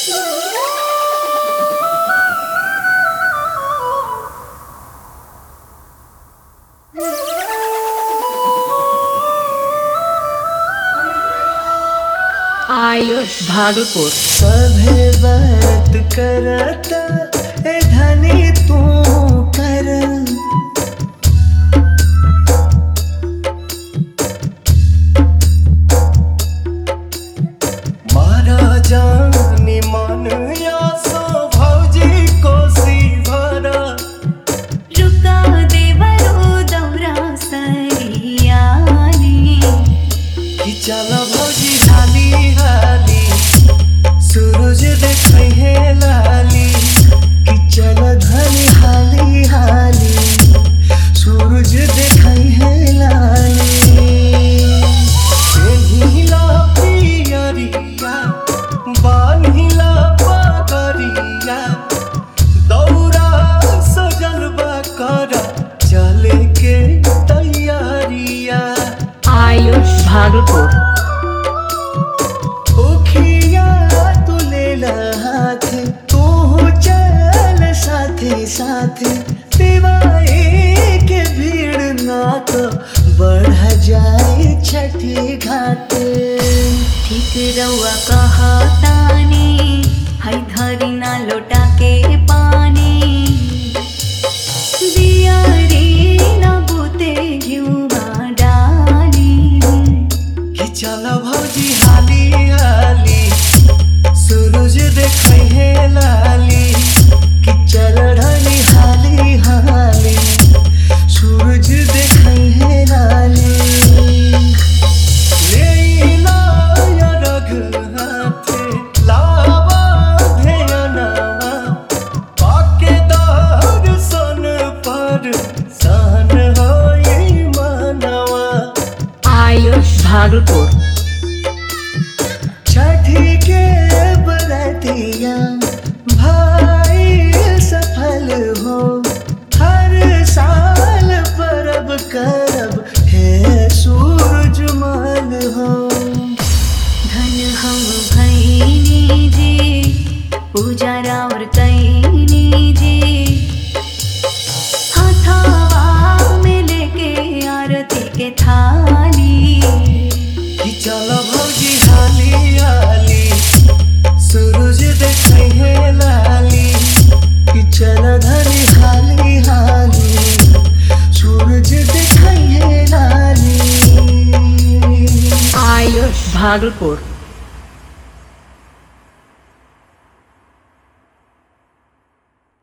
आयुष भागलपुर। सभे बात करता ए धनी तू कर मारा जानी मन या सो भौजी कोसी भरा रुका देवरो दौरा सरियाली कि चल भौजी हाली हाली सूरज देखै है लाली कि चल धनी हाली हाली सूरज देखै है लाली पेहिला पियरिया बान्हिला पगरिया दौरा सजलबा कर चले के तैयारिया आयुष भागलपुर। ओखिया तू लेला हाथ तू चल साथे साथे दिवाई के भीड़ ना तो बढ़ जाए छठी घाट ठीक रउआ कहतानी है धरी ना लोटा के पानी दिया रे ना बुते घिउवा डाली कि चल भौजी हाली हाली सूरज देखै है लाली कि चल ढली हाली हाली सूरज देखै है लाली लेला या रघ हाथे लावा ध्यानवा पाके दर्शन पर सहन होई मनवा आयुष भागलपुर। छठी के बरतिया भाई सफल हो हर साल परब करब हे सूरज मान हो धन हम भैनी जी पूजा और कैनी जी हथवा में लेके आरती के थाली कि चल भौजी हाली हाली सूरज देखै है लाली कि चल धनी हाली हाली सूरज देखै है लाली आयुष भागलपुर।